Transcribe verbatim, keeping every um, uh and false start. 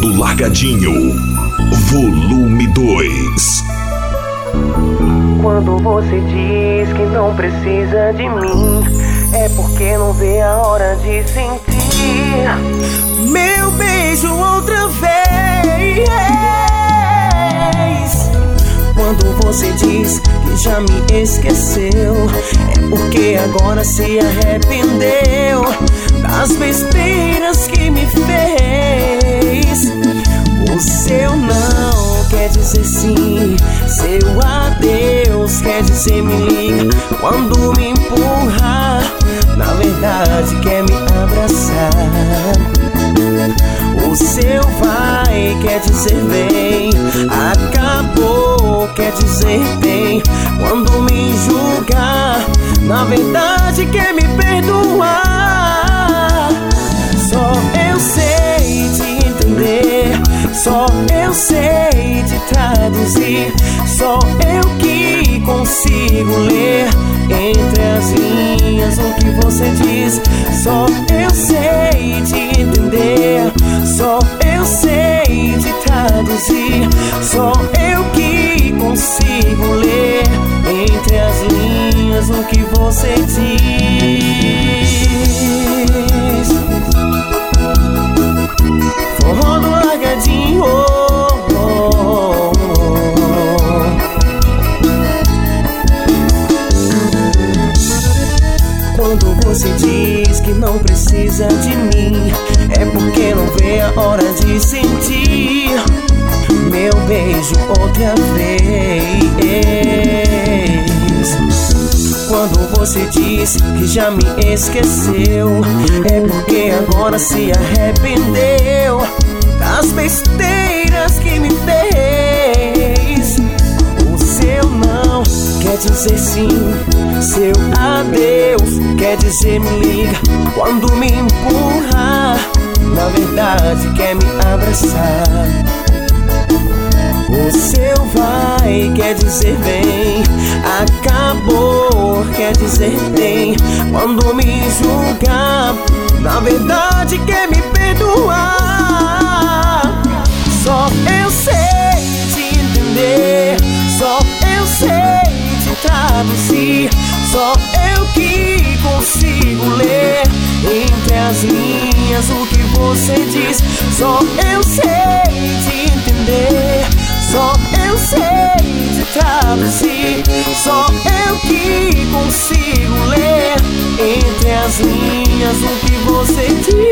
do Largadinho, volume dois. Quando você diz que não precisa de mim, é porque não vê a hora de sentir meu beijo outra vez. Quando você diz que já me esqueceu, é porque agora se arrependeu das besteiras que me fez. O seu não quer dizer sim, seu adeus quer dizer me liga. Quando me empurra, na verdade quer me abraçar. O seu vai quer dizer vem, acabou quer dizer tem. Quando me julgar, na verdade quer me perdoar. Só eu sei te entender, só eu sei te traduzir, só eu que consigo ler entre as linhas o que você diz. Só eu sei te entender, só eu sei te traduzir, só eu que consigo ler entre as linhas o que você diz. Forró do Largadinho, oh, oh, oh. Quando você diz que não precisa de mim, é porque não vê a hora de sentir meu beijo outra vez. Quando você diz que já me esqueceu, é porque agora se arrependeu das besteiras que me fez. O seu não quer dizer sim, seu adeus quer dizer me liga. Quando me empurra, na verdade quer me abraçar. O seu vai quer dizer vem, acabou quer dizer tem. Quando me julgar, na verdade quer me perdoar. Só eu sei te entender, só eu sei te traduzir, só eu que consigo ler entre as linhas o que você diz. Só eu sei te entender, só eu sei te traduzir, só eu que consigo ler entre as linhas o que você diz.